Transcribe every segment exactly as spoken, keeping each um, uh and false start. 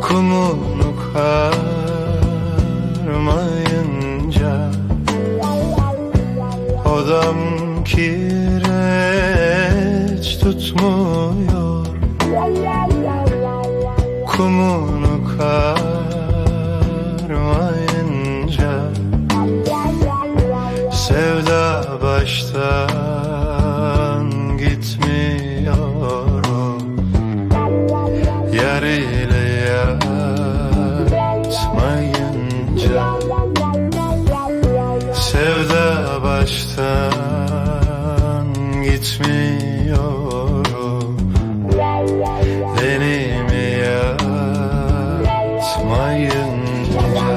Kumunu karmayınca odam kireç tutmuyor. Kumunu karmayınca sevda baştan gitmiyor. Yar ile yatmayınca sevda baştan gitmiyor. Benim yatmayınca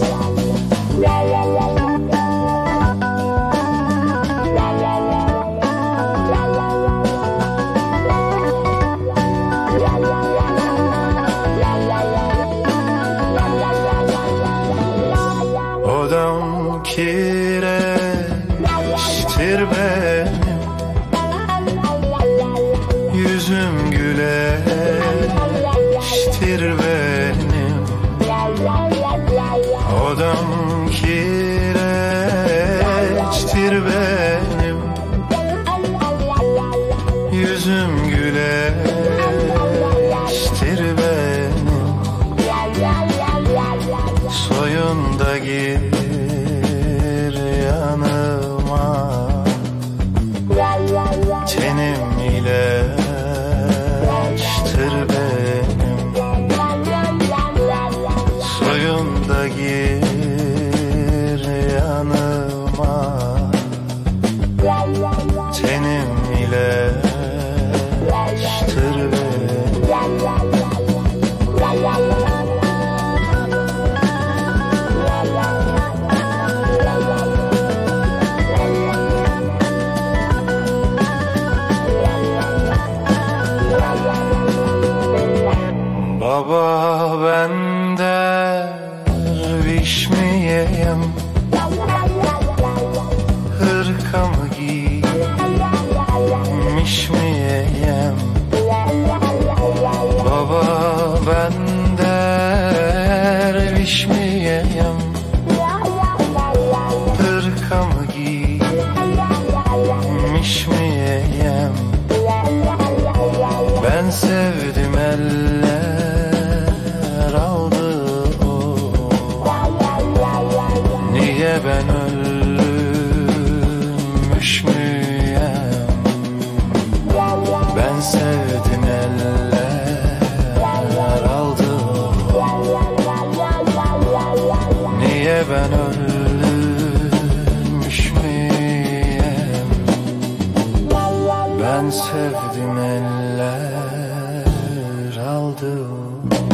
odam kireçtir benim, yüzüm güleçtir benim. Odam kireçtir benim, yüzüm güleçtir benim. Soyun da gir yanıma, tenim ilaçtır benim. Soyun da gir yanıma, tenim ilaçtır benim. Baba ben derviş miyim? Hırkamı giymiş miyim? Baba ben derviş miyim? Hırkamı giymiş miyim? Ben sevdim eller aldı o. Niye ben ölmüş müyüm? Ben sevdim eller aldı o. Niye ben ölmüş müyüm? Ben sevdim eller aldı.